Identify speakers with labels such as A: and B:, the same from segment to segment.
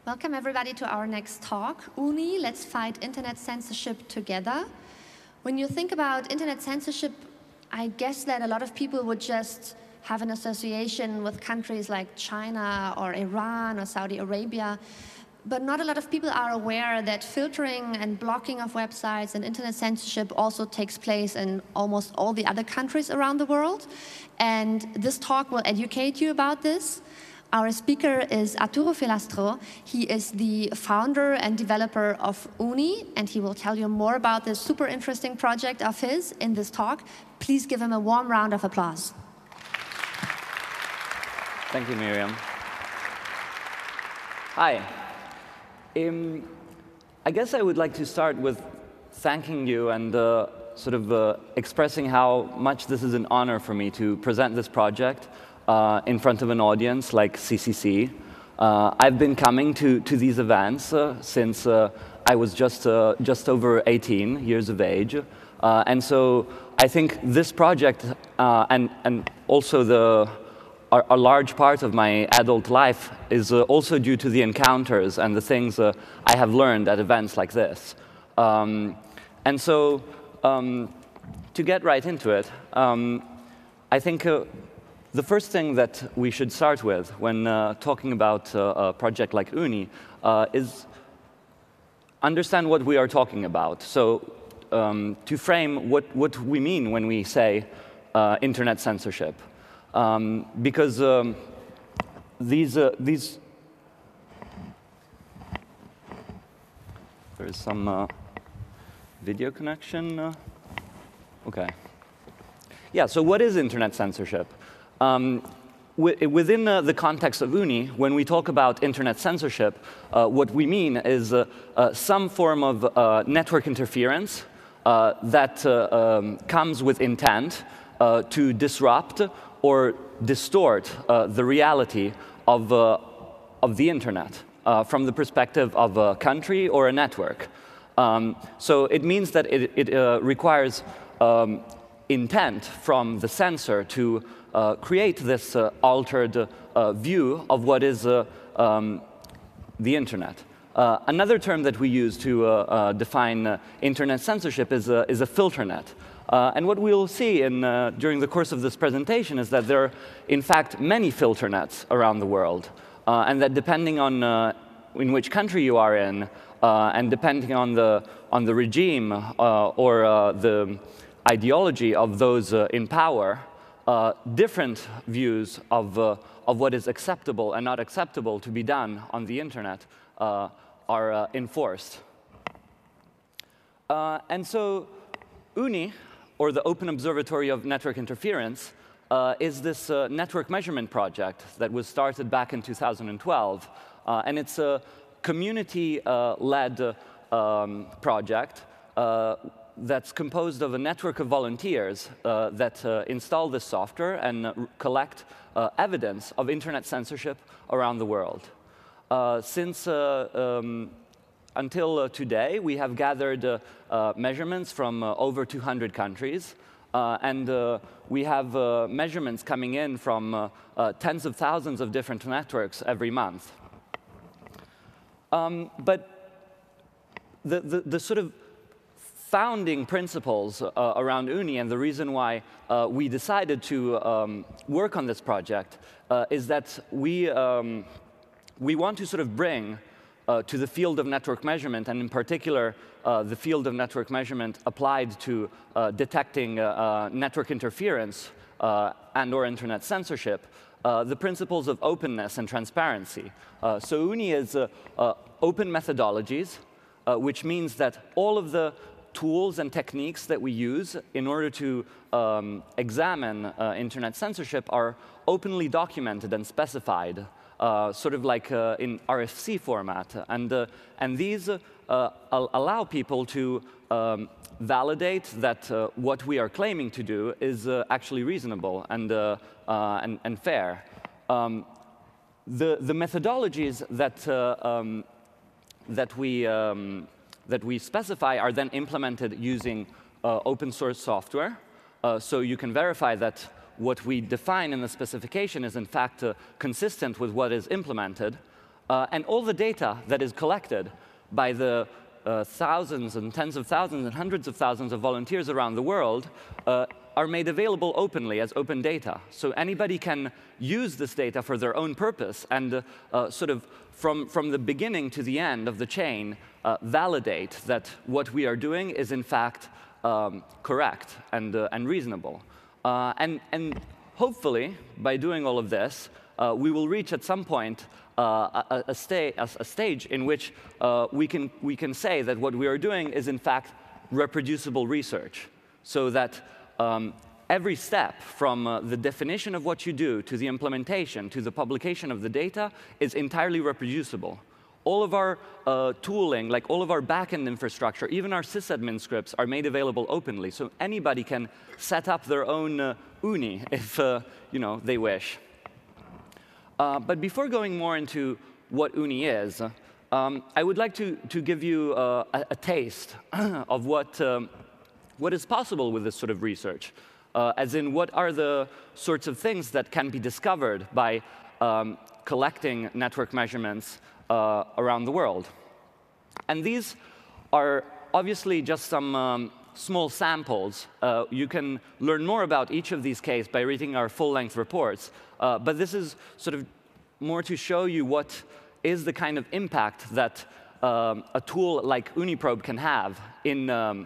A: Welcome everybody to our next talk, UNI, Let's Fight Internet Censorship Together. When you think about internet censorship, I guess that a lot of people would just have an association with countries like China or Iran or Saudi Arabia. But not a lot of people are aware that filtering and blocking of websites and internet censorship also takes place in almost all the other countries around the world. And this talk will educate you about this. Our speaker is Arturo Filastro. He is the founder and developer of UNI, and he will tell you more about this super interesting project of his in this talk. Please give him a warm round of applause.
B: Thank you, Miriam. Hi. I guess I would like to start with thanking you and expressing how much this is an honor for me to present this project in front of an audience like CCC. I've been coming to these events since I was just over 18 years of age. And so I think this project and also a large part of my adult life is also due to the encounters and the things I have learned at events like this. And so, to get right into it, I think the first thing that we should start with when talking about a project like UNI is understand what we are talking about. So, to frame what we mean when we say internet censorship. Because there is some video connection. Okay. Yeah, so what is internet censorship? Within the context of UNI, when we talk about internet censorship, what we mean is some form of network interference that comes with intent to disrupt or distort the reality of the internet from the perspective of a country or a network. So it means that it requires intent from the censor to create this altered view of what is the internet. Another term that we use to define internet censorship is a filter net. And what we'll see during the course of this presentation is that there are, in fact, many filter nets around the world, and that depending on in which country you are in, and depending on the regime or the ideology of those in power, different views of what is acceptable and not acceptable to be done on the internet are enforced. And so, UNI, or the Open Observatory of Network Interference, is this network measurement project that was started back in 2012. And it's a community-led project that's composed of a network of volunteers that install this software and collect evidence of internet censorship around the world. Until today, we have gathered measurements from over 200 countries, and we have measurements coming in from tens of thousands of different networks every month. But the sort of founding principles around UNI and the reason why we decided to work on this project is that we want to sort of bring to the field of network measurement, and in particular, the field of network measurement applied to detecting network interference and/or internet censorship, the principles of openness and transparency. So UNI is open methodologies, which means that all of the tools and techniques that we use in order to examine internet censorship are openly documented and specified. Sort of like in RFC format. And these allow people to validate that what we are claiming to do is actually reasonable and fair. The methodologies that we specify are then implemented using open source software. So you can verify that what we define in the specification is in fact consistent with what is implemented. And all the data that is collected by the thousands and tens of thousands and hundreds of thousands of volunteers around the world are made available openly as open data. So anybody can use this data for their own purpose and sort of from the beginning to the end of the chain validate that what we are doing is in fact correct and reasonable. And hopefully, by doing all of this, we will reach at some point a stage in which we can say that what we are doing is in fact reproducible research, so that every step from the definition of what you do to the implementation to the publication of the data is entirely reproducible. All of our tooling, like all of our backend infrastructure, even our sysadmin scripts, are made available openly, so anybody can set up their own UNI if they wish. But before going more into what UNI is, I would like to give you a taste of what is possible with this sort of research, as in what are the sorts of things that can be discovered by collecting network measurements around the world. And these are obviously just some small samples. You can learn more about each of these cases by reading our full-length reports. But this is sort of more to show you what is the kind of impact that a tool like Uniprobe can have in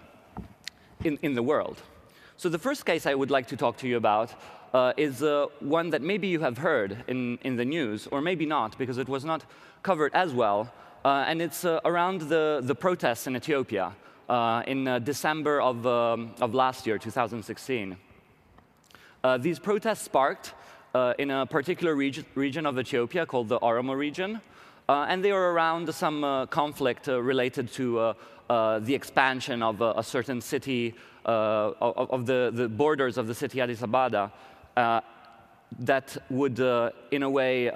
B: the world. So the first case I would like to talk to you about is one that maybe you have heard in the news, or maybe not, because it was not covered as well. And it's around the protests in Ethiopia in December of last year, 2016. These protests sparked in a particular region of Ethiopia called the Oromo region. And they were around some conflict related to the expansion of a certain city, of the borders of the city Addis Ababa, that would, in a way,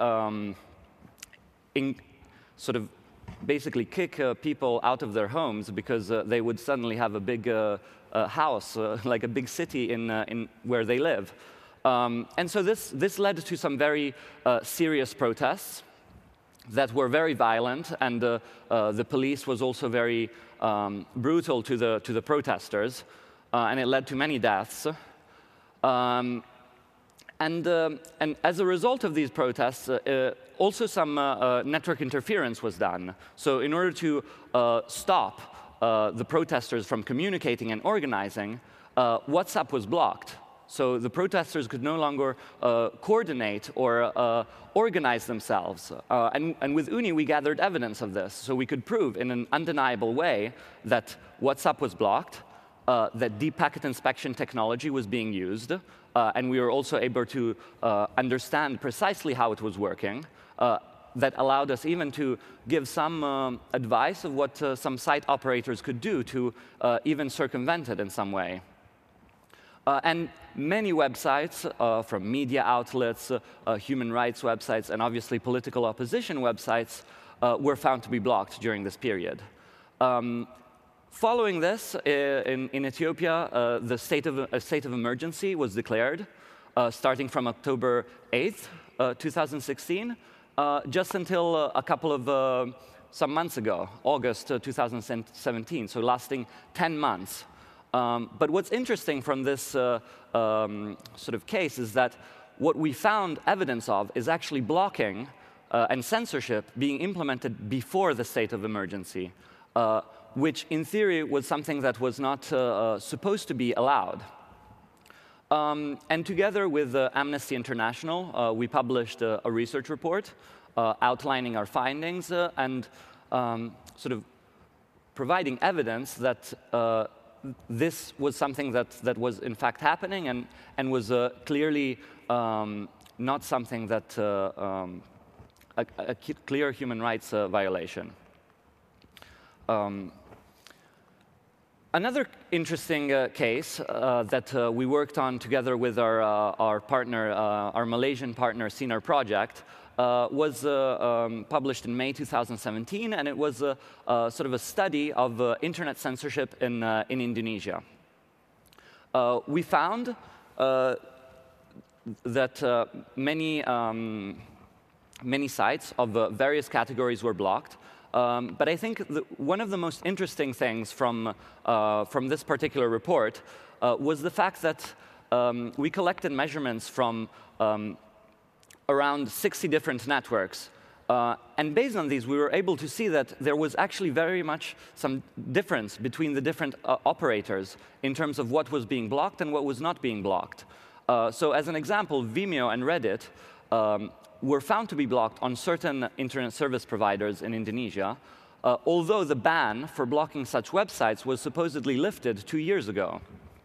B: sort of basically kick people out of their homes because they would suddenly have a big house, like a big city in where they live. And so this led to some very serious protests that were very violent, and the police was also very brutal to the protesters, and it led to many deaths. And as a result of these protests, also some network interference was done. So in order to stop the protesters from communicating and organizing, WhatsApp was blocked. So the protesters could no longer coordinate or organize themselves. And with UNI, we gathered evidence of this. So we could prove in an undeniable way that WhatsApp was blocked, that deep packet inspection technology was being used, and we were also able to understand precisely how it was working. That allowed us even to give some advice of what some site operators could do to even circumvent it in some way. And many websites, from media outlets, human rights websites, and obviously political opposition websites, were found to be blocked during this period. Following this, in Ethiopia, a state of emergency was declared, starting from October 8th, 2016, just until a couple of some months ago, August 2017, so lasting 10 months. But what's interesting from this sort of case is that what we found evidence of is actually blocking and censorship being implemented before the state of emergency, which in theory was something that was not supposed to be allowed. And together with Amnesty International, we published a research report outlining our findings and sort of providing evidence that this was something that was in fact happening and was clearly not something that a clear human rights violation. Another interesting case that we worked on together with our partner, our Malaysian partner, Sinar Project, was published in May 2017, and it was sort of a study of internet censorship in Indonesia. We found that many many sites of various categories were blocked. But I think one of the most interesting things from this particular report was the fact that we collected measurements from around 60 different networks. And based on these, we were able to see that there was actually very much some difference between the different operators in terms of what was being blocked and what was not being blocked. So as an example, Vimeo and Reddit were found to be blocked on certain internet service providers in Indonesia, although the ban for blocking such websites was supposedly lifted 2 years ago.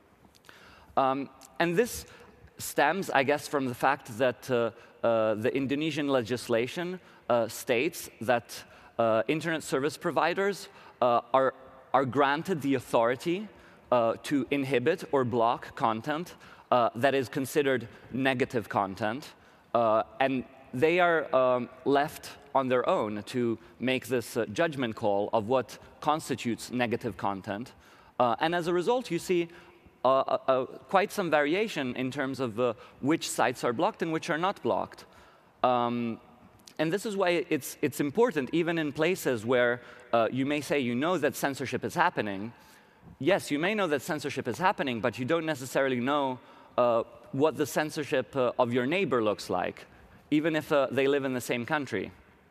B: And this stems, I guess, from the fact that the Indonesian legislation states that internet service providers are granted the authority to inhibit or block content that is considered negative content, and they are left on their own to make this judgment call of what constitutes negative content. And as a result, you see quite some variation in terms of which sites are blocked and which are not blocked. And this is why it's important, even in places where you may say you know that censorship is happening. Yes, you may know that censorship is happening, but you don't necessarily know what the censorship of your neighbor looks like, even if they live in the same country.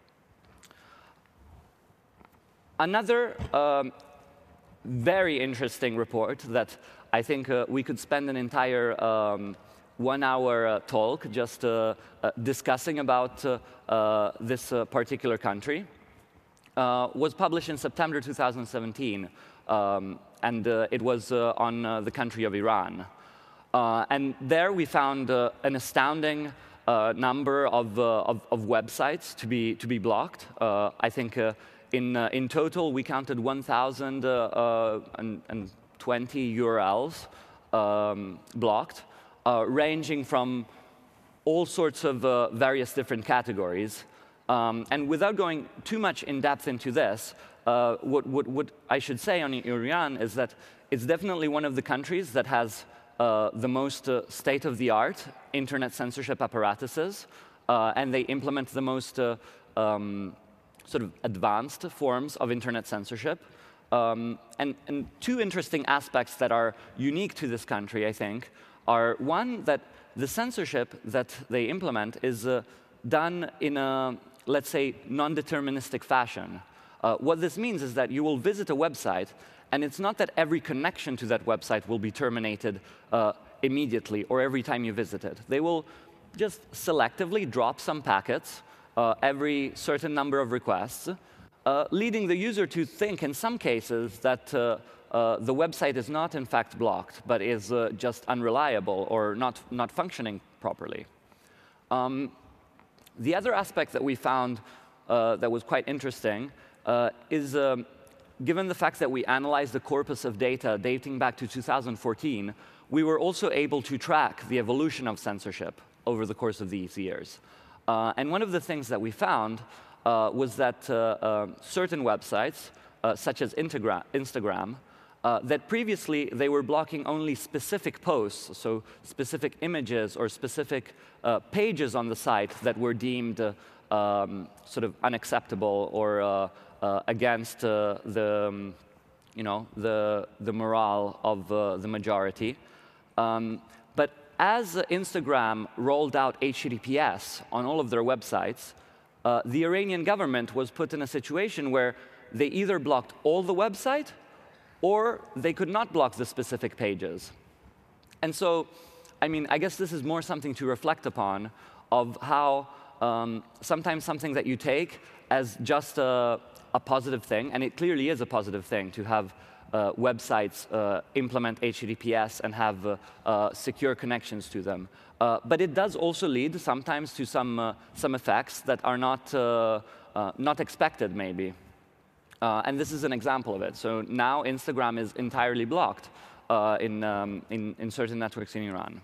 B: Another very interesting report that I think we could spend an entire 1-hour talk just discussing about this particular country was published in September 2017, and it was on the country of Iran. And there we found an astounding number of websites to be blocked. I think in total we counted 1,020 URLs blocked, ranging from all sorts of various different categories. And without going too much in depth into this, what I should say on Iran is that it's definitely one of the countries that has the most state-of-the-art internet censorship apparatuses, and they implement the most sort of advanced forms of internet censorship. And two interesting aspects that are unique to this country, I think, are one, that the censorship that they implement is done in a, let's say, non-deterministic fashion. What this means is that you will visit a website, and it's not that every connection to that website will be terminated immediately or every time you visit it. They will just selectively drop some packets every certain number of requests, leading the user to think, in some cases, that the website is not, in fact, blocked, but is just unreliable or not functioning properly. The other aspect that we found that was quite interesting is, given the fact that we analyzed the corpus of data dating back to 2014, we were also able to track the evolution of censorship over the course of these years. And one of the things that we found was that certain websites, such as Instagram, that previously they were blocking only specific posts, so specific images or specific pages on the site that were deemed sort of unacceptable or against the morale of the majority. But as Instagram rolled out HTTPS on all of their websites, the Iranian government was put in a situation where they either blocked all the website or they could not block the specific pages. And so, I mean, I guess this is more something to reflect upon of how sometimes something that you take as just a positive thing, and it clearly is a positive thing to have websites implement HTTPS and have secure connections to them. But it does also lead sometimes to some effects that are not expected, maybe. And this is an example of it. So now Instagram is entirely blocked in certain networks in Iran.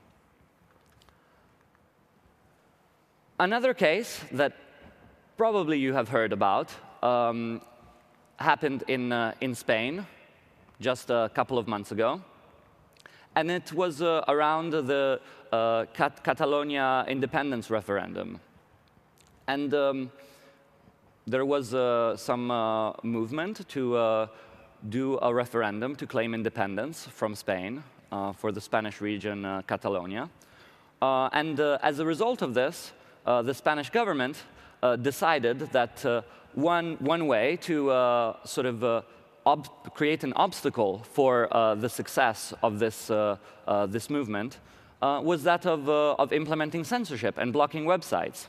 B: Another case that probably you have heard about happened in Spain just a couple of months ago. And it was around the Catalonia independence referendum. And there was some movement to do a referendum to claim independence from Spain for the Spanish region Catalonia. And as a result of this, the Spanish government decided that one way to sort of create an obstacle for the success of this movement was that of implementing censorship and blocking websites.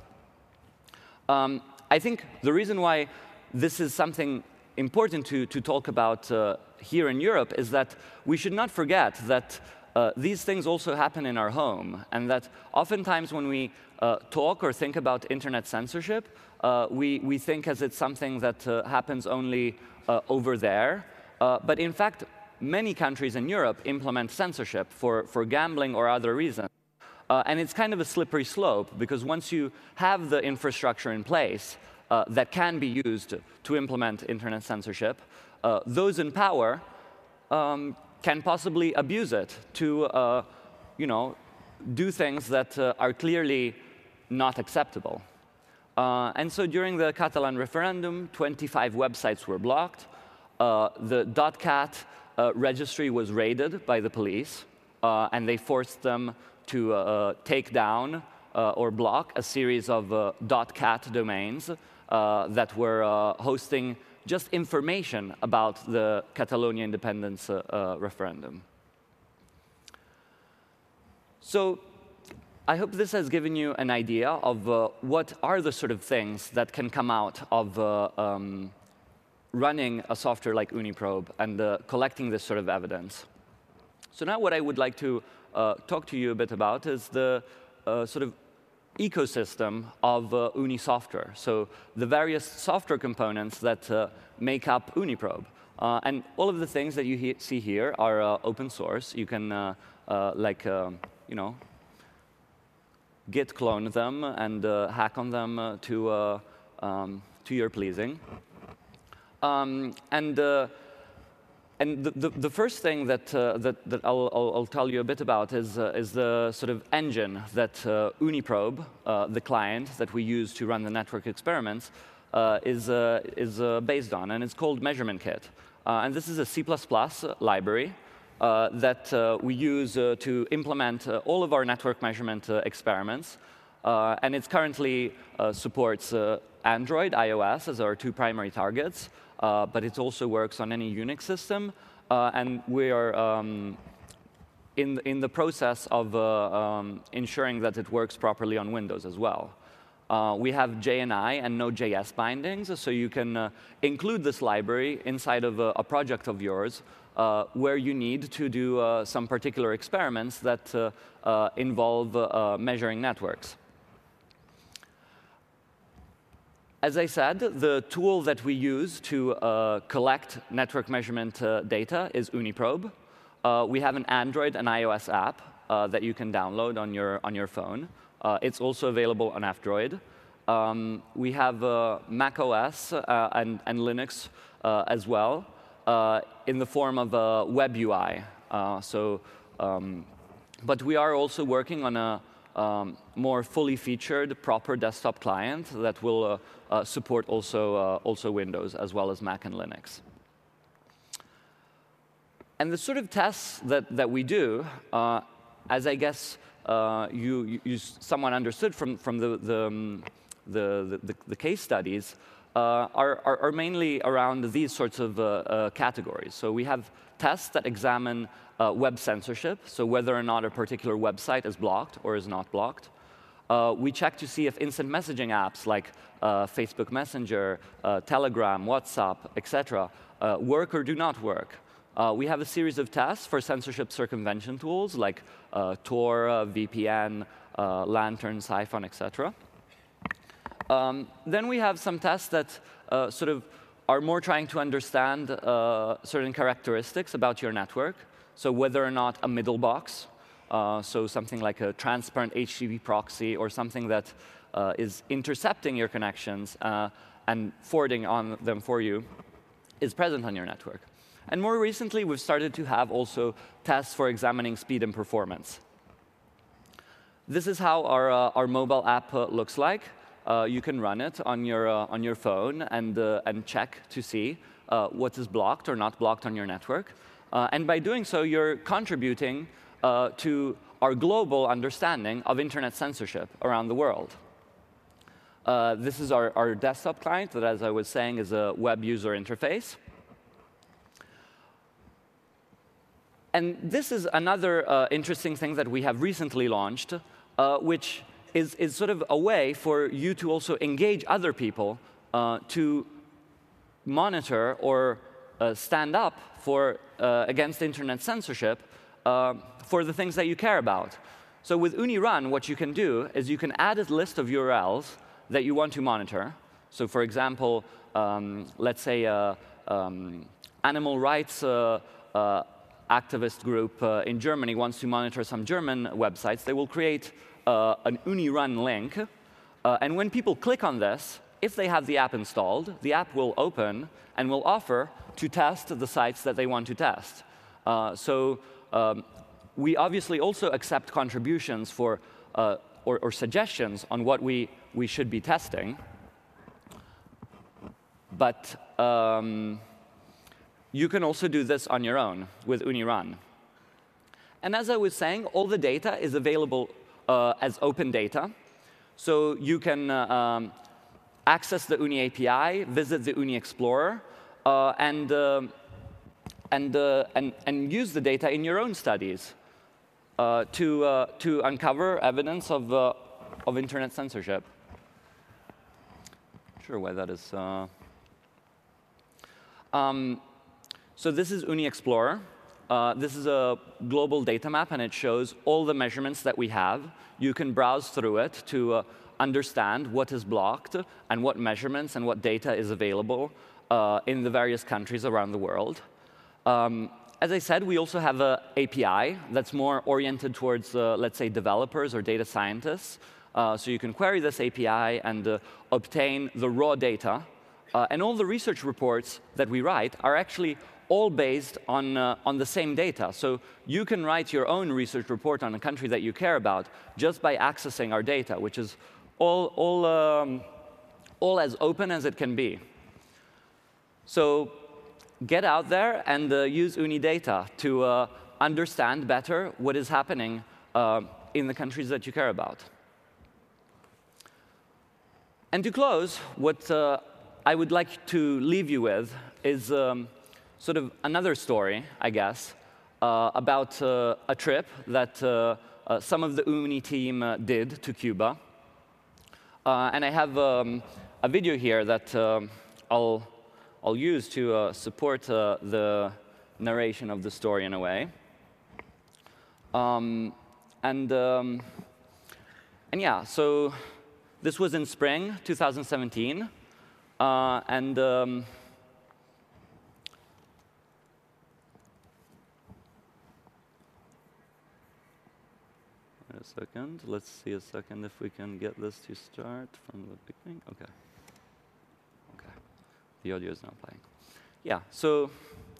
B: I think the reason why this is something important to talk about here in Europe is that we should not forget that these things also happen in our home, and that oftentimes when we talk or think about internet censorship, we think as it's something that happens only over there. But in fact, many countries in Europe implement censorship for gambling or other reasons. And it's kind of a slippery slope, because once you have the infrastructure in place that can be used to implement internet censorship, those in power can possibly abuse it to do things that are clearly not acceptable. And so during the Catalan referendum, 25 websites were blocked. The .cat registry was raided by the police, and they forced them to take down or block a series of .cat domains that were hosting just information about the Catalonia independence referendum. So I hope this has given you an idea of what are the sort of things that can come out of running a software like Uniprobe and collecting this sort of evidence. So now what I would like to talk to you a bit about is the sort of ecosystem of Uni software, so the various software components that make up Uniprobe. And all of the things that you see here are open source. You can, git clone them and hack on them to your pleasing. And the first thing that I'll tell you a bit about is the sort of engine that Uniprobe, the client that we use to run the network experiments, is based on, and it's called Measurement Kit. And this is a C++ library that we use to implement all of our network measurement experiments. And it currently supports Android, iOS as our two primary targets, but it also works on any Unix system. And we are in the process of ensuring that it works properly on Windows as well. We have JNI and Node.js bindings, so you can include this library inside of a project of yours where you need to do some particular experiments that involve measuring networks. As I said, the tool that we use to collect network measurement data is Uniprobe. We have an Android and iOS app that you can download on your phone. It's also available on F-Droid. We have Mac OS and Linux as well in the form of a web UI. But we are also working on a more fully featured, proper desktop client that will support also Windows as well as Mac and Linux. And the sort of tests that we do, as I guess someone understood from the case studies, are mainly around these sorts of categories. So we have tests that examine web censorship, so whether or not a particular website is blocked or is not blocked. We check to see if instant messaging apps like Facebook Messenger, Telegram, WhatsApp, etc., work or do not work. We have a series of tests for censorship circumvention tools like Tor, VPN, Lantern, Siphon, etc. Then we have some tests that sort of are more trying to understand certain characteristics about your network. So whether or not a middle box, so something like a transparent HTTP proxy or something that is intercepting your connections and forwarding on them for you, is present on your network. And more recently, we've started to have also tests for examining speed and performance. This is how our mobile app looks like. you can run it on your phone and check to see what is blocked or not blocked on your network. And by doing so, you're contributing to our global understanding of internet censorship around the world. This is our desktop client that, as I was saying, is a web user interface. And this is another interesting thing that we have recently launched, which is sort of a way for you to also engage other people to monitor or stand up against internet censorship for the things that you care about. So with UniRun, what you can do is you can add a list of URLs that you want to monitor. So for example, let's say animal rights activist group in Germany wants to monitor some German websites. They will create an UniRun link. And when people click on this, if they have the app installed, the app will open and will offer to test the sites that they want to test. We obviously also accept contributions for or suggestions on what we should be testing. But you can also do this on your own with UniRun. And as I was saying, all the data is available as open data. So you can access the Uni API, visit the Uni Explorer, and use the data in your own studies to uncover evidence of internet censorship. Not sure why that is. So this is Uni Explorer. This is a global data map, and it shows all the measurements that we have. You can browse through it to understand what is blocked and what measurements and what data is available in the various countries around the world. As I said, we also have an API that's more oriented towards, let's say, developers or data scientists. So you can query this API and obtain the raw data. And all the research reports that we write are actually all based on the same data. So you can write your own research report on a country that you care about just by accessing our data, which is all as open as it can be. So get out there and use Unidata to understand better what is happening in the countries that you care about. And to close, what I would like to leave you with is sort of another story, I guess, about a trip that some of the Uni team did to Cuba. And I have a video here that I'll use to support the narration of the story in a way. And yeah, so this was in spring 2017. Wait a second. Let's see a second if we can get this to start from the beginning. OK. OK. The audio is now playing. Yeah, so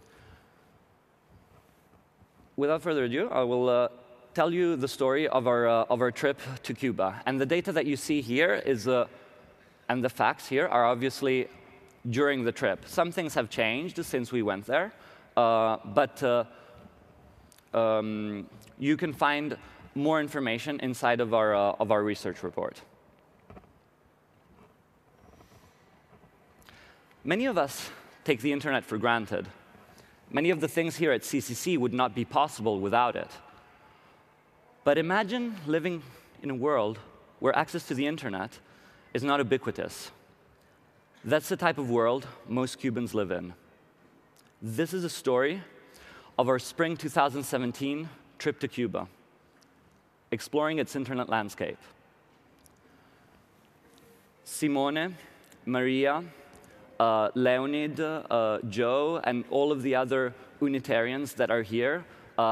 B: without further ado, I will tell you the story of our trip to Cuba. And the data that you see here is, and the facts here are obviously during the trip. Some things have changed since we went there, but you can find more information inside of our research report. Many of us take the internet for granted. Many of the things here at CCC would not be possible without it. But imagine living in a world where access to the internet is not ubiquitous. That's the type of world most Cubans live in. This is a story of our spring 2017 trip to Cuba, exploring its internet landscape. Simone, Maria, Leonid, Joe, and all of the other Unitarians that are here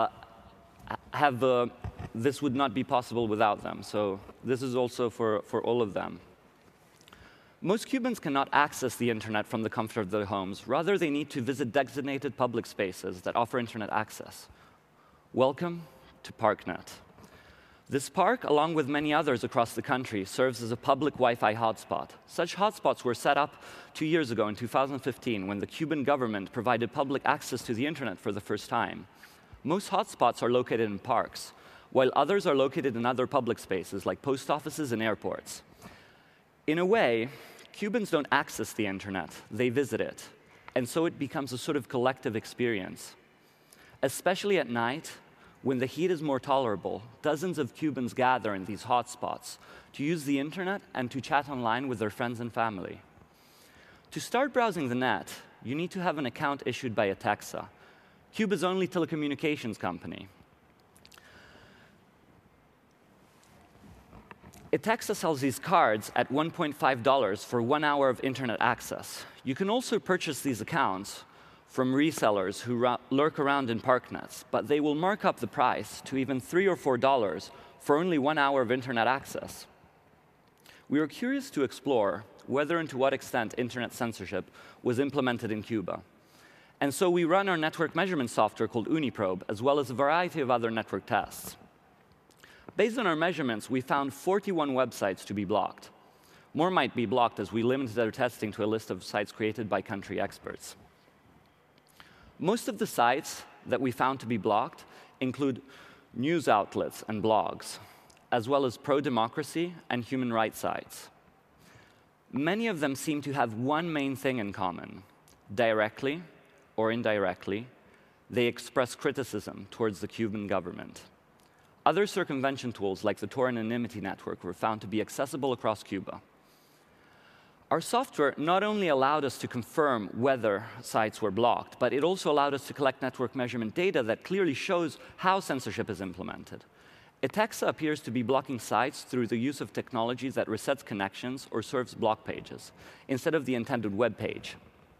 B: this would not be possible without them. So this is also for all of them. Most Cubans cannot access the internet from the comfort of their homes. Rather, they need to visit designated public spaces that offer internet access. Welcome to ParkNet. This park, along with many others across the country, serves as a public Wi-Fi hotspot. Such hotspots were set up 2 years ago in 2015 when the Cuban government provided public access to the internet for the first time. Most hotspots are located in parks, while others are located in other public spaces like post offices and airports. In a way, Cubans don't access the internet, they visit it, and so it becomes a sort of collective experience. Especially at night, when the heat is more tolerable, dozens of Cubans gather in these hotspots to use the internet and to chat online with their friends and family. To start browsing the net, you need to have an account issued by Etexa, Cuba's only telecommunications company. Etexa sells these cards at $1.5 for 1 hour of internet access. You can also purchase these accounts from resellers who lurk around in parknets, but they will mark up the price to even $3 or $4 for only 1 hour of internet access. We were curious to explore whether and to what extent internet censorship was implemented in Cuba. And so we run our network measurement software called Uniprobe, as well as a variety of other network tests. Based on our measurements, we found 41 websites to be blocked. More might be blocked as we limited our testing to a list of sites created by country experts. Most of the sites that we found to be blocked include news outlets and blogs, as well as pro-democracy and human rights sites. Many of them seem to have one main thing in common. Directly or indirectly, they express criticism towards the Cuban government. Other circumvention tools, like the Tor anonymity network, were found to be accessible across Cuba. Our software not only allowed us to confirm whether sites were blocked, but it also allowed us to collect network measurement data that clearly shows how censorship is implemented. Etexa appears to be blocking sites through the use of technology that resets connections or serves block pages, instead of the intended web page.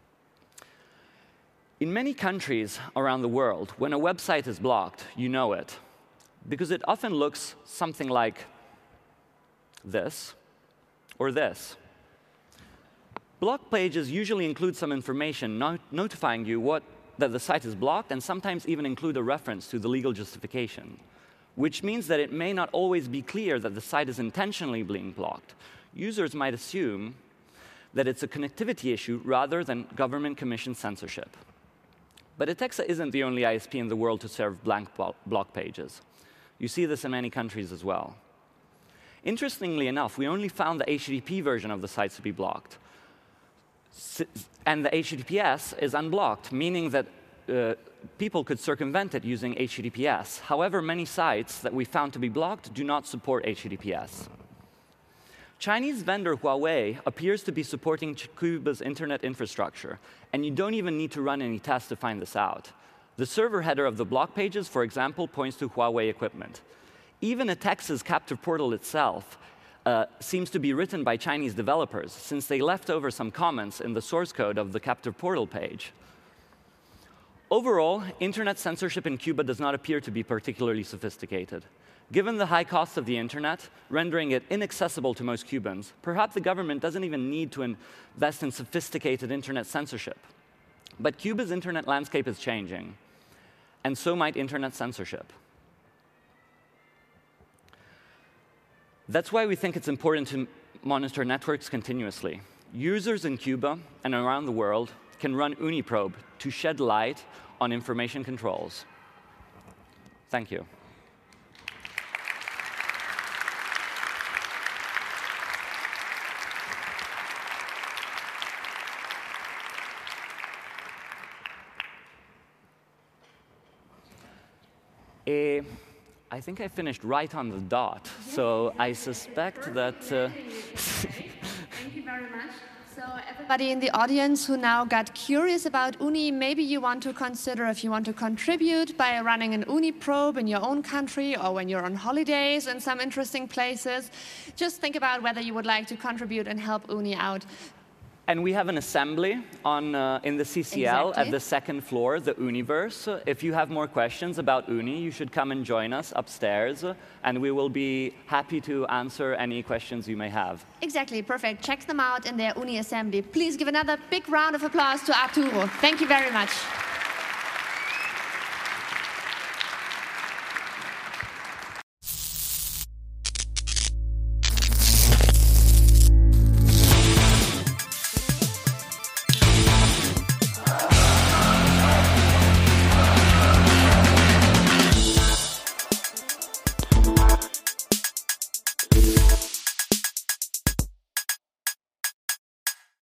B: In many countries around the world, when a website is blocked, you know it, because it often looks something like this or this. Block pages usually include some information notifying you that the site is blocked, and sometimes even include a reference to the legal justification, which means that it may not always be clear that the site is intentionally being blocked. Users might assume that it's a connectivity issue rather than government-commissioned censorship. But Etexa isn't the only ISP in the world to serve blank block pages. You see this in many countries as well. Interestingly enough, we only found the HTTP version of the sites to be blocked. And the HTTPS is unblocked, meaning that people could circumvent it using HTTPS. However, many sites that we found to be blocked do not support HTTPS. Chinese vendor Huawei appears to be supporting Cuba's internet infrastructure, and you don't even need to run any tests to find this out. The server header of the block pages, for example, points to Huawei equipment. Even Etexa's captive portal itself seems to be written by Chinese developers, since they left over some comments in the source code of the captive portal page. Overall, internet censorship in Cuba does not appear to be particularly sophisticated. Given the high cost of the internet, rendering it inaccessible to most Cubans, perhaps the government doesn't even need to invest in sophisticated internet censorship. But Cuba's internet landscape is changing, and so might internet censorship. That's why we think it's important to monitor networks continuously. Users in Cuba and around the world can run Uniprobe to shed light on information controls. Thank you. I think I finished right on the dot, so I suspect that...
A: Thank you very much. So everybody in the audience who now got curious about Uni, maybe you want to consider if you want to contribute by running an Uniprobe in your own country, or when you're on holidays in some interesting places. Just think about whether you would like to contribute and help Uni out.
B: And we have an assembly in the CCL at the second floor, the Universe. If you have more questions about Uni, you should come and join us upstairs, and we will be happy to answer any questions you may have.
A: Exactly, perfect. Check them out in their Uni assembly. Please give another big round of applause to Arturo. Thank you very much.